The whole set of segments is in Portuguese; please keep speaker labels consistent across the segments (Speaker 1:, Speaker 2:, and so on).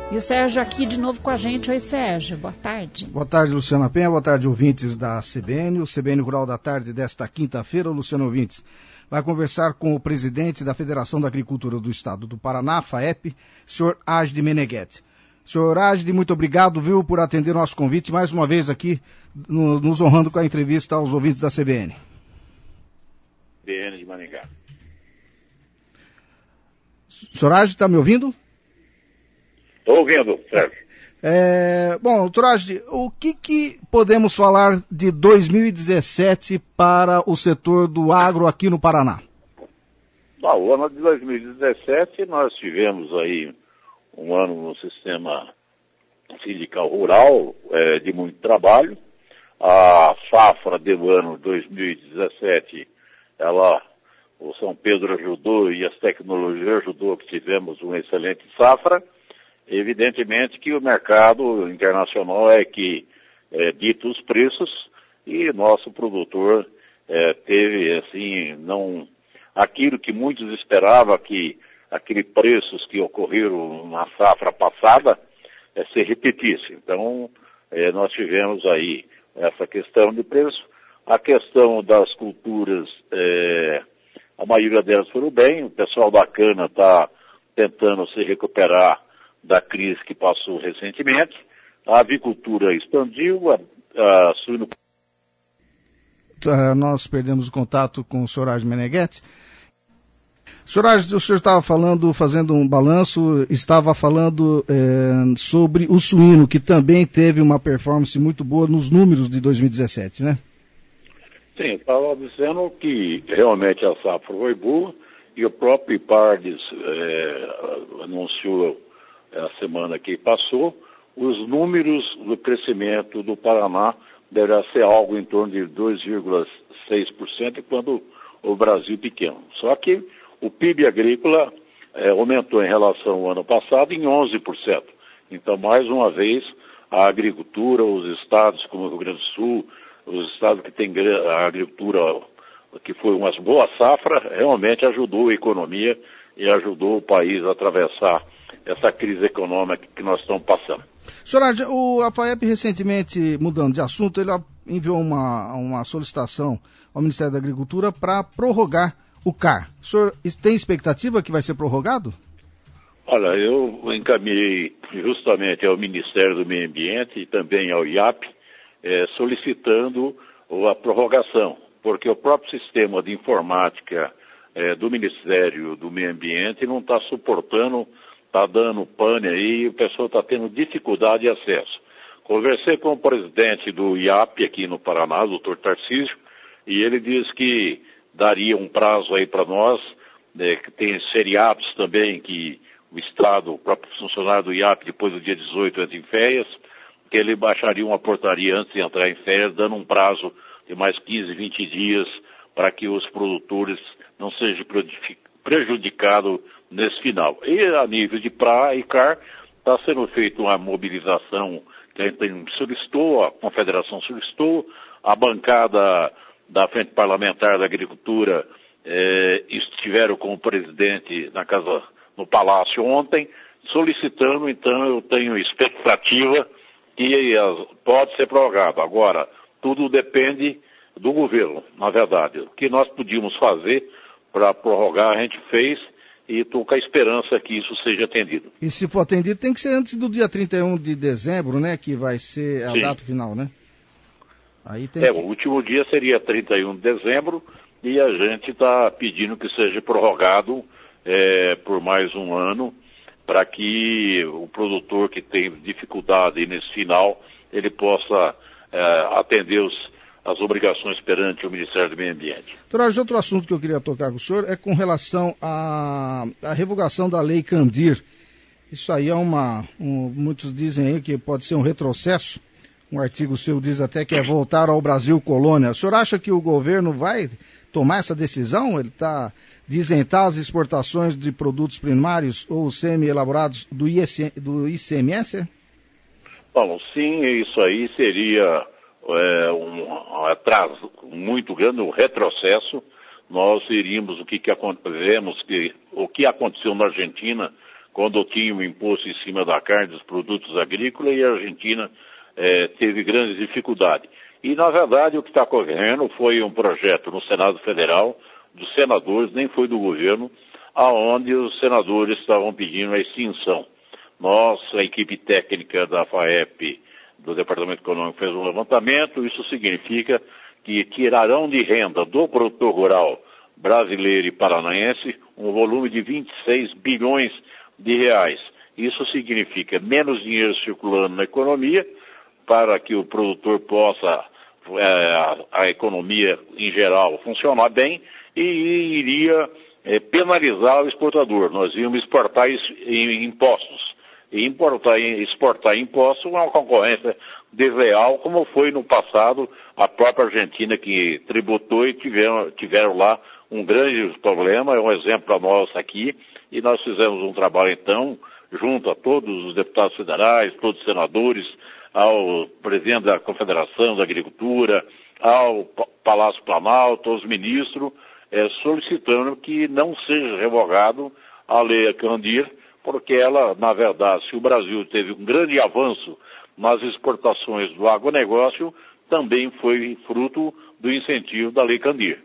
Speaker 1: E o Sérgio aqui de novo com a gente. Oi, Sérgio, boa tarde.
Speaker 2: Boa tarde, Luciana Penha, boa tarde, ouvintes da CBN. O CBN Rural da Tarde desta quinta-feira, Luciano ouvintes, vai conversar com o presidente da Federação da Agricultura do Estado do Paraná, FAEP, senhor Agde Meneghetti. Senhor Agde, muito obrigado, viu, por atender nosso convite, mais uma vez aqui, nos honrando com a entrevista aos ouvintes da CBN.
Speaker 3: CBN de Maringá.
Speaker 2: Senhor Agde, está me ouvindo?
Speaker 3: Estou ouvindo, Sérgio.
Speaker 2: Bom, doutor Agde, o que podemos falar de 2017 para o setor do agro aqui no Paraná?
Speaker 3: O ano de 2017 nós tivemos aí um ano no sistema sindical rural de muito trabalho. A safra do ano 2017, o São Pedro ajudou e as tecnologias ajudou que tivemos uma excelente safra. Evidentemente que o mercado internacional é que dita os preços e nosso produtor teve, assim, não aquilo que muitos esperavam, que aqueles preços que ocorreram na safra passada se repetisse. Então, nós tivemos aí essa questão de preço. A questão das culturas, a maioria delas foram bem, o pessoal da cana está tentando se recuperar da crise que passou recentemente. A avicultura expandiu, a suinocultura...
Speaker 2: Nós perdemos o contato com o senhor Agde Meneghetti. Senhor Agde, o senhor estava falando, fazendo um balanço, estava falando sobre o suíno, que também teve uma performance muito boa nos números de 2017, né?
Speaker 3: Sim, estava dizendo que realmente a safra foi boa e o próprio IPARDES anunciou a semana que passou, os números do crescimento do Paraná deverá ser algo em torno de 2,6%, quando o Brasil pequeno. Só que o PIB agrícola aumentou em relação ao ano passado em 11%. Então, mais uma vez, a agricultura, os estados como o Rio Grande do Sul, os estados que têm a agricultura, que foi uma boa safra, realmente ajudou a economia e ajudou o país a atravessar essa crise econômica que nós estamos passando.
Speaker 2: Senhor Agde, a FAEP recentemente, mudando de assunto, ele enviou uma solicitação ao Ministério da Agricultura para prorrogar o CAR. O senhor tem expectativa que vai ser prorrogado?
Speaker 3: Olha, eu encaminhei justamente ao Ministério do Meio Ambiente e também ao IAP, solicitando a prorrogação, porque o próprio sistema de informática do Ministério do Meio Ambiente não está suportando, está dando pane aí e o pessoal está tendo dificuldade de acesso. Conversei com o presidente do IAP aqui no Paraná, o doutor Tarcísio, e ele disse que daria um prazo aí para nós, que tem feriados também, que o Estado, o próprio funcionário do IAP, depois do dia 18 entra em férias, que ele baixaria uma portaria antes de entrar em férias, dando um prazo de mais 15, 20 dias para que os produtores não sejam prejudicados nesse final. E a nível de PRA e CAR, está sendo feita uma mobilização que a gente solicitou, a Confederação solicitou, a bancada da Frente Parlamentar da Agricultura estiveram com o presidente no Palácio ontem, solicitando, então eu tenho expectativa que pode ser prorrogado. Agora, tudo depende do governo, na verdade. O que nós podíamos fazer para prorrogar, a gente fez, e estou com a esperança que isso seja atendido.
Speaker 2: E se for atendido, tem que ser antes do dia 31 de dezembro, né, que vai ser a data final, né? Aí tem
Speaker 3: o último dia seria 31 de dezembro, e a gente está pedindo que seja prorrogado por mais um ano, para que o produtor que tem dificuldade nesse final, ele possa atender as obrigações perante o Ministério do Meio Ambiente.
Speaker 2: Doutor, outro assunto que eu queria tocar com o senhor é com relação à revogação da Lei Candir. Isso aí é muitos dizem aí que pode ser um retrocesso. Um artigo seu diz até que é voltar ao Brasil colônia. O senhor acha que o governo vai tomar essa decisão? Ele está de isentar as exportações de produtos primários ou semi-elaborados do ICMS?
Speaker 3: Bom, sim, isso aí seria um atraso muito grande, um retrocesso. Nós iríamos o que aconteceu na Argentina quando tinha o imposto em cima da carne dos produtos agrícolas e a Argentina teve grandes dificuldades. E, na verdade, o que está ocorrendo foi um projeto no Senado Federal, dos senadores, nem foi do governo, aonde os senadores estavam pedindo a extinção. Nós, a equipe técnica da FAEP, do Departamento Econômico, fez um levantamento. Isso significa que tirarão de renda do produtor rural brasileiro e paranaense um volume de 26 bilhões de reais. Isso significa menos dinheiro circulando na economia para que o produtor possa, a economia em geral, funcionar bem e iria penalizar o exportador. Nós íamos exportar impostos. E exportar impostos é uma concorrência desleal, como foi no passado a própria Argentina, que tributou e tiveram lá um grande problema. É um exemplo para nós aqui, e nós fizemos um trabalho então, junto a todos os deputados federais, todos os senadores, ao presidente da Confederação da Agricultura, ao Palácio Planalto, aos ministros, solicitando que não seja revogado a Lei Candir, porque ela, na verdade, se o Brasil teve um grande avanço nas exportações do agronegócio, também foi fruto do incentivo da Lei Candir.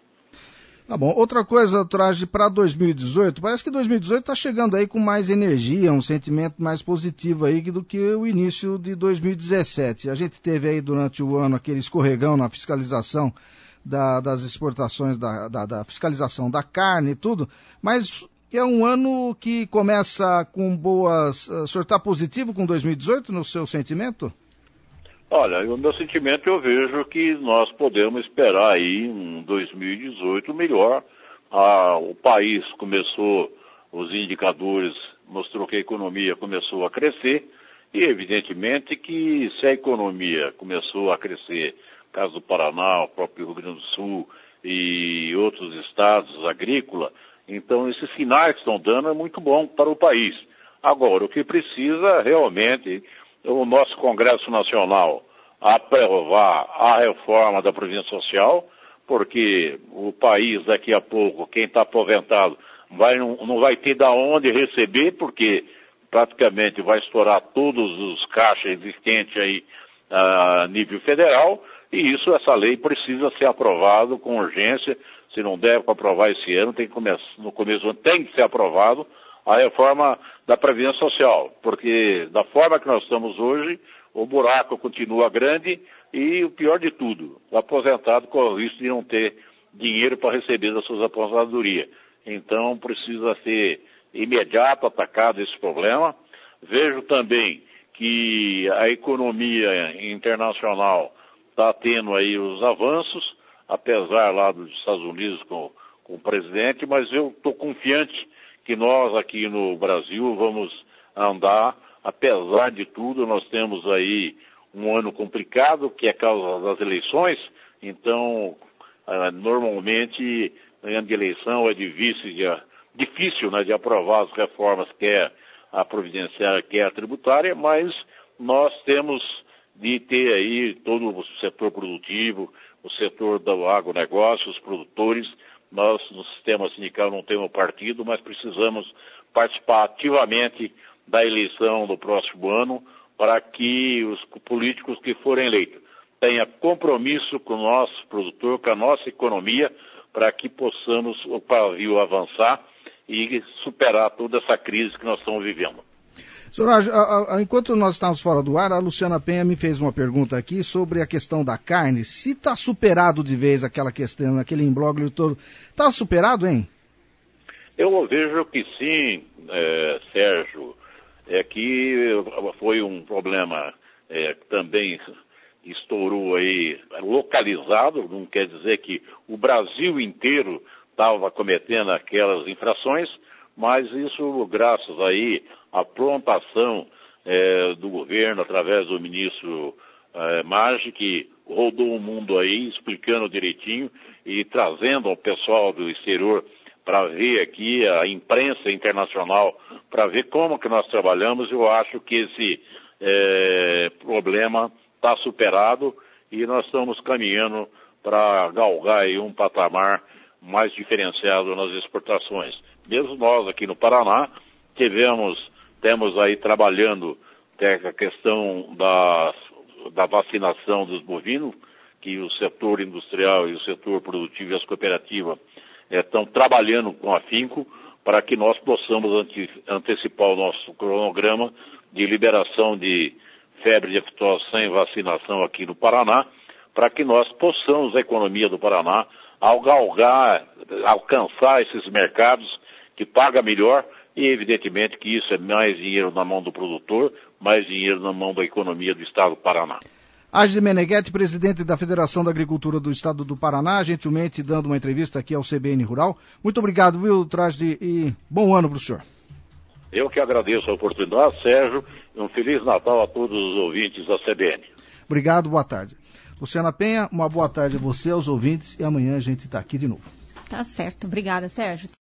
Speaker 2: Tá bom. Outra coisa, Trage, para 2018, parece que 2018 está chegando aí com mais energia, um sentimento mais positivo aí do que o início de 2017. A gente teve aí durante o ano aquele escorregão na fiscalização das exportações, da fiscalização da carne e tudo, mas é um ano que começa com boas... O senhor está positivo com 2018 no seu sentimento?
Speaker 3: Olha, o meu sentimento, eu vejo que nós podemos esperar aí um 2018 melhor. O país começou, os indicadores mostrou que a economia começou a crescer e evidentemente que se a economia começou a crescer, caso do Paraná, o próprio Rio Grande do Sul e outros estados agrícolas, então esses sinais que estão dando é muito bom para o país. Agora, o que precisa realmente o nosso Congresso Nacional aprovar a reforma da Previdência Social, porque o país daqui a pouco, quem está aposentado, não vai ter de onde receber, porque praticamente vai estourar todos os caixas existentes aí a nível federal, e essa lei precisa ser aprovada com urgência. Se não der para aprovar esse ano, no começo do ano tem que ser aprovado a reforma da Previdência Social, porque da forma que nós estamos hoje, o buraco continua grande e o pior de tudo, o aposentado corre o risco de não ter dinheiro para receber das suas aposentadorias. Então precisa ser imediato atacado esse problema. Vejo também que a economia internacional está tendo aí os avanços, apesar lá dos Estados Unidos com o presidente, mas eu estou confiante que nós aqui no Brasil vamos andar. Apesar de tudo, nós temos aí um ano complicado, que é causa das eleições, então, normalmente, ano de eleição é difícil, né, de aprovar as reformas, quer a providenciária, quer a tributária, mas nós temos de ter aí todo o setor produtivo, o setor do agronegócio, os produtores. Nós, no sistema sindical, não temos partido, mas precisamos participar ativamente da eleição do próximo ano para que os políticos que forem eleitos tenham compromisso com o nosso produtor, com a nossa economia, para que possamos o pavio avançar e superar toda essa crise que nós estamos vivendo.
Speaker 2: Senhor, enquanto nós estávamos fora do ar, a Luciana Penha me fez uma pergunta aqui sobre a questão da carne. Se está superado de vez aquela questão, aquele imbróglio todo, está superado, hein?
Speaker 3: Eu vejo que sim, Sérgio. É que foi um problema que também estourou aí, localizado, não quer dizer que o Brasil inteiro estava cometendo aquelas infrações, mas isso graças aí à prontação do governo, através do ministro Maggi, que rodou o mundo aí, explicando direitinho e trazendo ao pessoal do exterior para ver aqui a imprensa internacional, para ver como que nós trabalhamos. Eu acho que esse problema está superado e nós estamos caminhando para galgar aí um patamar mais diferenciado nas exportações. Mesmo nós aqui no Paraná temos aí trabalhando a questão da vacinação dos bovinos, que o setor industrial e o setor produtivo e as cooperativas estão trabalhando com afinco para que nós possamos antecipar o nosso cronograma de liberação de febre de aftosa sem vacinação aqui no Paraná, para que nós possamos, a economia do Paraná, alcançar esses mercados que pagam melhor e, evidentemente, que isso é mais dinheiro na mão do produtor, mais dinheiro na mão da economia do Estado do Paraná.
Speaker 2: Agir Meneghetti, presidente da Federação da Agricultura do Estado do Paraná, gentilmente dando uma entrevista aqui ao CBN Rural. Muito obrigado, viu, Trajde, e bom ano para o senhor.
Speaker 3: Eu que agradeço a oportunidade, Sérgio, e um Feliz Natal a todos os ouvintes da CBN.
Speaker 2: Obrigado, boa tarde. Luciana Penha, uma boa tarde a você, aos ouvintes, e amanhã a gente está aqui de novo.
Speaker 1: Tá certo, obrigada, Sérgio.